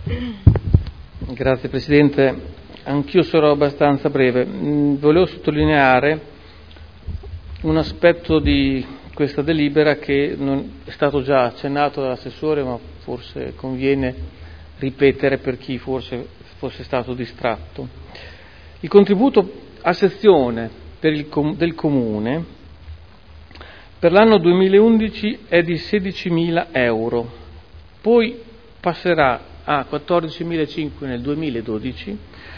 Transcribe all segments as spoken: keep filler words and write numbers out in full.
Grazie Presidente, anch'io sarò abbastanza breve. Mm, volevo sottolineare un aspetto di questa delibera che non è stato già accennato dall'assessore, ma forse conviene ripetere per chi forse fosse stato distratto. Il contributo a sezione per il com- del Comune per l'anno duemilaundici è di sedicimila euro, poi passerà a quattordicimilacinquecento nel duemiladodici,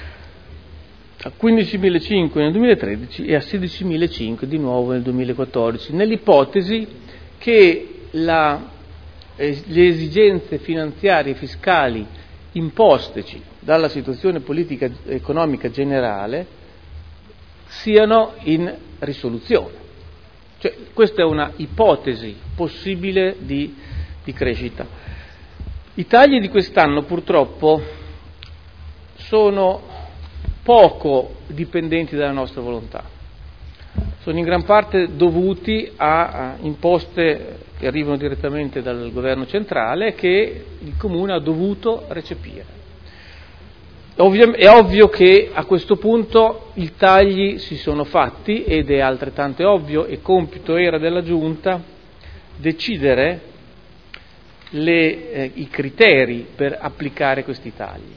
a quindicimilacinquecento nel duemilatredici e a sedicimilacinquecento di nuovo nel duemilaquattordici, nell'ipotesi che la, eh, le esigenze finanziarie e fiscali imposteci dalla situazione politica economica generale siano in risoluzione. Cioè, questa è una ipotesi possibile di, di crescita. I tagli di quest'anno purtroppo sono poco dipendenti dalla nostra volontà, sono in gran parte dovuti a, a imposte che arrivano direttamente dal governo centrale che il Comune ha dovuto recepire. Ovvio, è ovvio che a questo punto i tagli si sono fatti ed è altrettanto ovvio e compito era della Giunta decidere le, eh, i criteri per applicare questi tagli.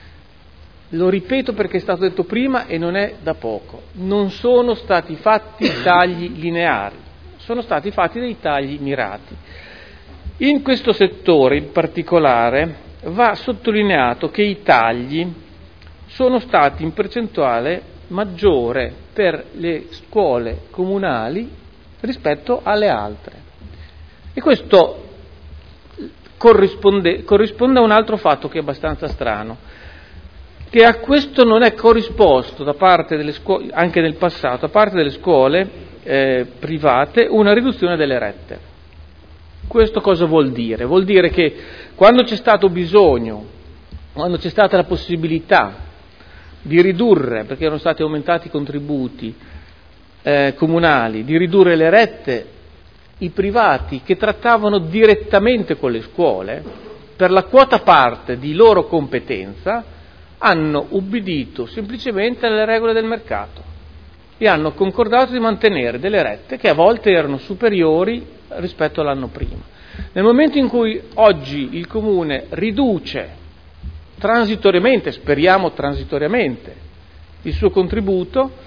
Lo ripeto perché è stato detto prima e non è da poco, non sono stati fatti tagli lineari, sono stati fatti dei tagli mirati. In questo settore in particolare va sottolineato che i tagli sono stati in percentuale maggiore per le scuole comunali rispetto alle altre. E questo corrisponde, corrisponde a un altro fatto che è abbastanza strano, che a questo non è corrisposto da parte delle scuole, anche nel passato, da parte delle scuole eh, private, una riduzione delle rette. Questo cosa vuol dire? Vuol dire che quando c'è stato bisogno, quando c'è stata la possibilità di ridurre, perché erano stati aumentati i contributi eh, comunali, di ridurre le rette, i privati che trattavano direttamente con le scuole, per la quota parte di loro competenza, hanno ubbidito semplicemente alle regole del mercato e hanno concordato di mantenere delle rette che a volte erano superiori rispetto all'anno prima. Nel momento in cui oggi il Comune riduce transitoriamente, speriamo transitoriamente, il suo contributo,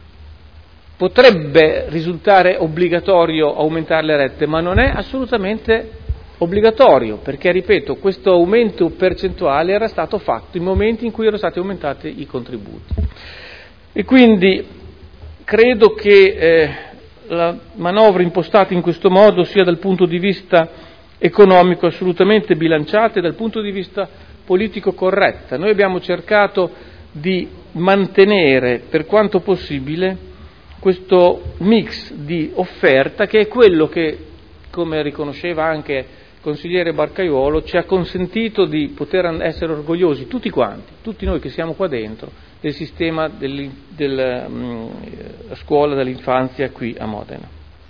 potrebbe risultare obbligatorio aumentare le rette, ma non è assolutamente obbligatorio, perché, ripeto, questo aumento percentuale era stato fatto in momenti in cui erano stati aumentati i contributi. E quindi credo che eh, la manovra impostata in questo modo sia dal punto di vista economico assolutamente bilanciata e dal punto di vista politico corretta. Noi abbiamo cercato di mantenere per quanto possibile questo mix di offerta che è quello che, come riconosceva anche il consigliere Barcaiuolo, ci ha consentito di poter essere orgogliosi tutti quanti, tutti noi che siamo qua dentro, del sistema della del, um, scuola dell'infanzia qui a Modena.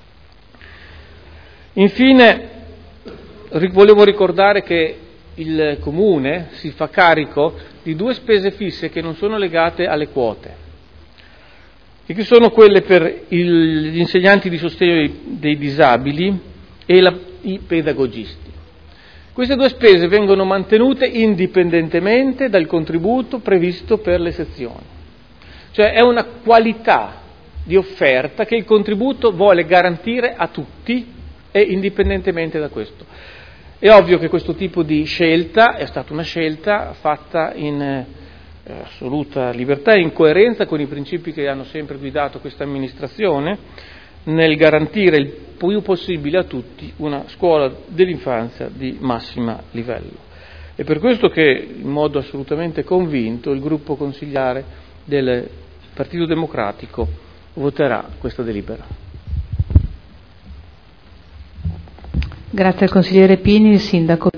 Infine volevo ricordare che il Comune si fa carico di due spese fisse che non sono legate alle quote e che sono quelle per il, gli insegnanti di sostegno dei, dei disabili e la, i pedagogisti. Queste due spese vengono mantenute indipendentemente dal contributo previsto per le sezioni, cioè è una qualità di offerta che il contributo vuole garantire a tutti e indipendentemente da questo. È ovvio che questo tipo di scelta è stata una scelta fatta in eh, assoluta libertà e in coerenza con i principi che hanno sempre guidato questa amministrazione nel garantire il più possibile a tutti una scuola dell'infanzia di massima livello. È per questo che in modo assolutamente convinto il gruppo consigliare del Partito Democratico voterà questa delibera. Grazie al consigliere Pini, il sindaco.